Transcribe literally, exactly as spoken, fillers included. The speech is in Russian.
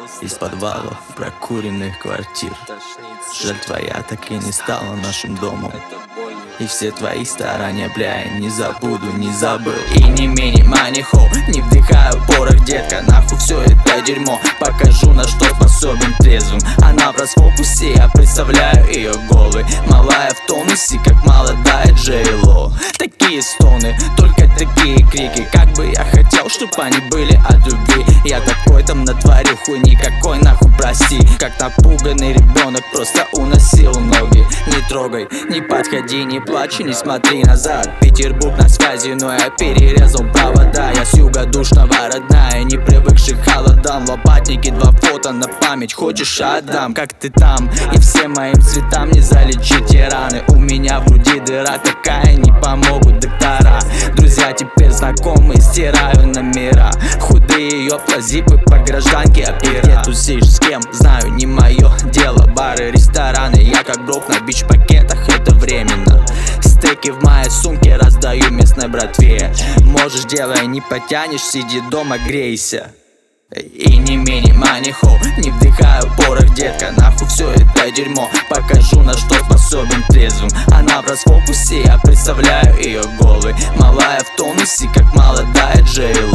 из подвалов прокуренных квартир. Жаль, твоя так и не стала нашим домом. И все твои старания, бля, я не забуду, не забыл. И не менее манихо, не вдыхаю порох, детка. Нахуй все это дерьмо, покажу, на что способен трезвым. Она в расфокусе, я представляю ее голой. Малая в тонусе, как молодая Джей Ло. Такие стоны, только такие крики. Как бы я хотел, чтоб они были от любви. Я такой там натворил хуйни, какой нахуй прости. Как напуганный ребенок, просто уносил ноги. Не трогай, не подходи, не плачь, не смотри назад. Петербург на связи, но я перерезал провода. Я с юга душного, родная, не привыкший к холодам. В лопатнике два фото на память, хочешь отдам. Как ты там? И всем моим цветам не залечите раны. У меня в груди дыра такая, не помогут доктора. Друзья теперь знакомые, стираю номера. Худые ёпта, зипы по гражданке опера. Где тусишь, с кем, знаю, не мое дело. Бары, рестораны, я как брок на бич-пакетах, это временно. Стейки в моей сумке раздаю местной братве. Можешь, делай, не потянешь, сиди дома, грейся. И не менее манихо, не вдыхаю порох, детка. Нахуй все это дерьмо, покажу, на что способен трезвым. Она в расфокусе, я представляю ее голой. Малая в тонусе, как молодая Джей Ло.